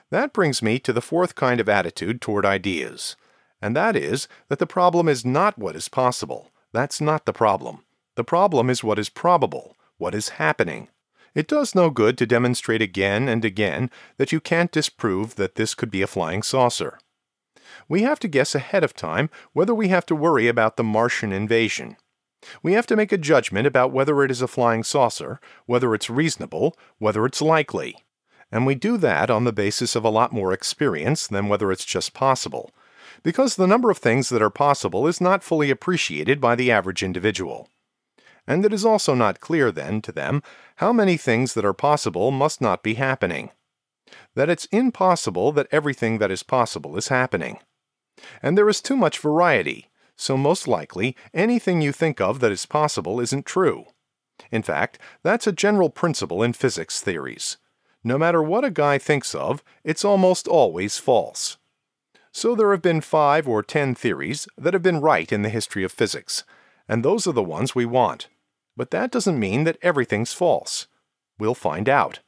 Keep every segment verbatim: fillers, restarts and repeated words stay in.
That brings me to the fourth kind of attitude toward ideas, and that is that the problem is not what is possible. That's not the problem. The problem is what is probable, what is happening. It does no good to demonstrate again and again that you can't disprove that this could be a flying saucer. We have to guess ahead of time whether we have to worry about the Martian invasion. We have to make a judgment about whether it is a flying saucer, whether it's reasonable, whether it's likely. And we do that on the basis of a lot more experience than whether it's just possible, because the number of things that are possible is not fully appreciated by the average individual. And it is also not clear then to them how many things that are possible must not be happening. That it's impossible that everything that is possible is happening. And there is too much variety, so most likely anything you think of that is possible isn't true. In fact, that's a general principle in physics theories. No matter what a guy thinks of, it's almost always false. So there have been five or ten theories that have been right in the history of physics, and those are the ones we want. But that doesn't mean that everything's false. We'll find out.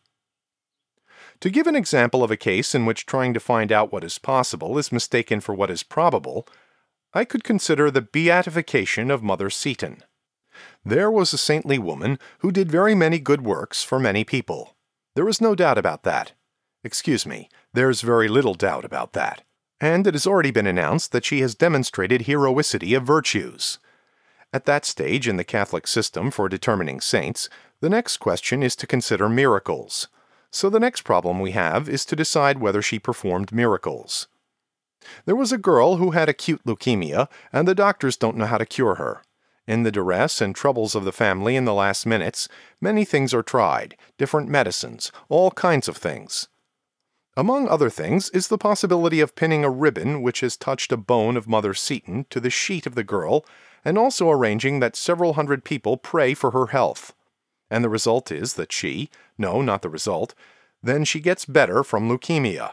To give an example of a case in which trying to find out what is possible is mistaken for what is probable, I could consider the beatification of Mother Seton. There was a saintly woman who did very many good works for many people. There is no doubt about that. Excuse me, there's very little doubt about that. And it has already been announced that she has demonstrated heroicity of virtues. At that stage in the Catholic system for determining saints, the next question is to consider miracles. So the next problem we have is to decide whether she performed miracles. There was a girl who had acute leukemia, and the doctors don't know how to cure her. In the duress and troubles of the family in the last minutes, many things are tried, different medicines, all kinds of things. Among other things is the possibility of pinning a ribbon which has touched a bone of Mother Seton to the sheet of the girl, and also arranging that several hundred people pray for her health. And the result is that she, no, not the result, then she gets better from leukemia.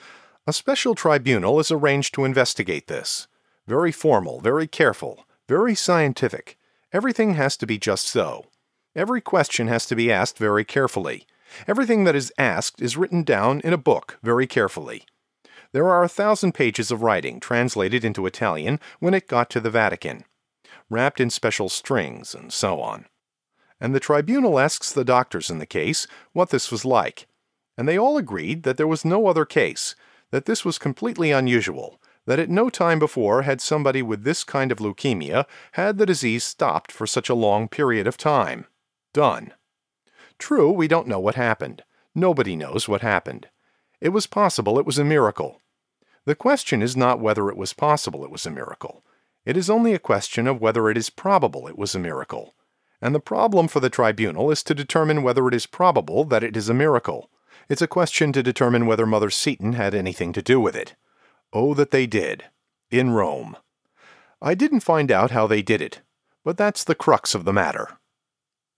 A special tribunal is arranged to investigate this. Very formal, very careful, very scientific. Everything has to be just so. Every question has to be asked very carefully. Everything that is asked is written down in a book very carefully. There are a thousand pages of writing translated into Italian when it got to the Vatican, wrapped in special strings and so on. And the tribunal asks the doctors in the case what this was like. And they all agreed that there was no other case, that this was completely unusual, that at no time before had somebody with this kind of leukemia had the disease stopped for such a long period of time. Done. True, we don't know what happened. Nobody knows what happened. It was possible it was a miracle. The question is not whether it was possible it was a miracle. It is only a question of whether it is probable it was a miracle. And the problem for the tribunal is to determine whether it is probable that it is a miracle. It's a question to determine whether Mother Seton had anything to do with it. Oh, that they did. In Rome. I didn't find out how they did it, but that's the crux of the matter.